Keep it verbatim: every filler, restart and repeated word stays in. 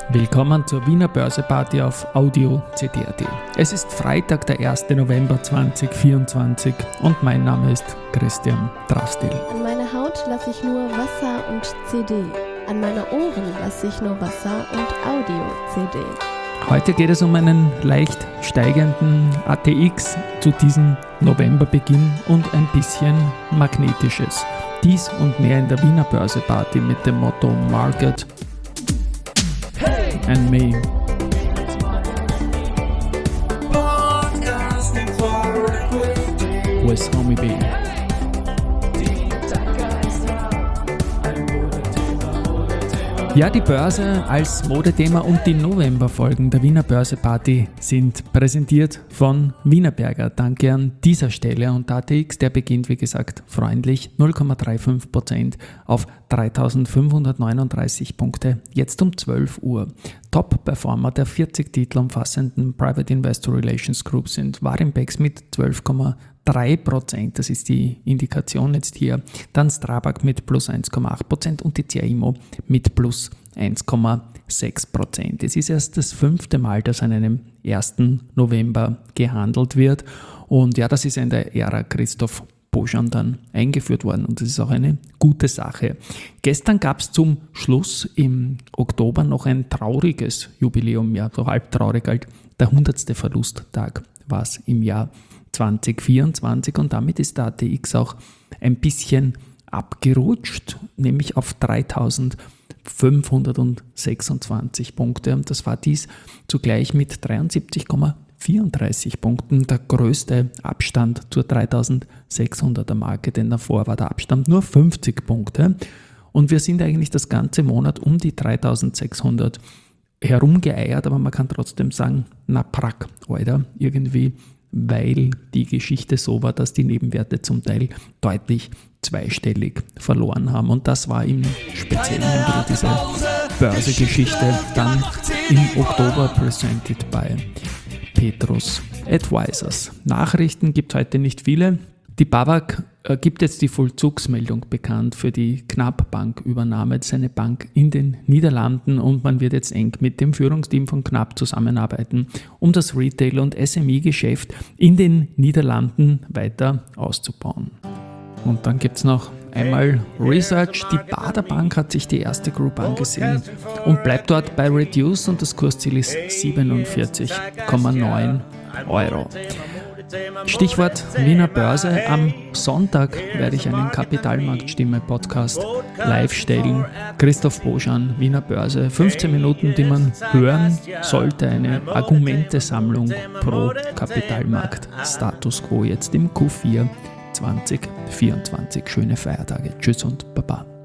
Willkommen zur Wiener Börseparty auf Audio C D punkt A T. Es ist Freitag, der erster November zweitausendvierundzwanzig und mein Name ist Christian Drastil. An meiner Haut lasse ich nur Wasser und C D. An meine Ohren lasse ich nur Wasser und Audio-C D. Heute geht es um einen leicht steigenden A T X zu diesem Novemberbeginn und ein bisschen Magnetisches. Dies und mehr in der Wiener Börseparty mit dem Motto Market and Me. With Homie B. Ja, die Börse als Modethema und die Novemberfolgen der Wiener Börseparty sind präsentiert von Wienerberger. Danke an dieser Stelle. Und der A T X, der beginnt wie gesagt freundlich null Komma fünfunddreißig Prozent auf dreitausendfünfhundertneununddreißig Punkte, jetzt um zwölf Uhr. Top-Performer der vierzig Titel umfassenden Private Investor Relations Group sind Warimpex mit zwölf Komma drei Prozent, das ist die Indikation jetzt hier, dann Strabag mit plus eins Komma acht Prozent und die C A I M O mit plus eins Komma sechs Prozent. Es ist erst das fünfte Mal, dass an einem ersten November gehandelt wird und ja, das ist in der Ära Christoph Bojan dann eingeführt worden und das ist auch eine gute Sache. Gestern gab es zum Schluss im Oktober noch ein trauriges Jubiläum, ja, so halb traurig halt, der hundertste Verlusttag war es im Jahr zweitausendvierundzwanzig und damit ist der A T X auch ein bisschen abgerutscht, nämlich auf dreitausendfünfhundertsechsundzwanzig Punkte und das war dies zugleich mit dreiundsiebzig Komma vierunddreißig Punkten der größte Abstand zur dreitausendsechshunderter Marke, denn davor war der Abstand nur fünfzig Punkte und wir sind eigentlich das ganze Monat um die dreitausendsechshundert herumgeeiert, aber man kann trotzdem sagen, na prack, Alter, irgendwie, weil die Geschichte so war, dass die Nebenwerte zum Teil deutlich zweistellig verloren haben. Und das war im Speziellen wieder diese Börsegeschichte dann im Oktober presented by Petrus Advisors. Nachrichten gibt es heute nicht viele. Die BAWAG äh, gibt jetzt die Vollzugsmeldung bekannt für die Knab-Bank-Übernahme. Das ist eine Bank in den Niederlanden und man wird jetzt eng mit dem Führungsteam von Knab zusammenarbeiten, um das Retail- und S M E-Geschäft in den Niederlanden weiter auszubauen. Und dann gibt es noch einmal Research. Die Baader Bank hat sich die erste Group angesehen und bleibt dort bei Reduce und das Kursziel ist siebenundvierzig Komma neun Euro. Stichwort Wiener Börse. Am Sonntag werde ich einen Kapitalmarktstimme-Podcast live stellen. Christoph Bojan, Wiener Börse. fünfzehn Minuten, die man hören sollte. Eine Argumentesammlung pro Kapitalmarkt. Status Quo jetzt im Q vier zweitausendvierundzwanzig. Schöne Feiertage. Tschüss und Baba.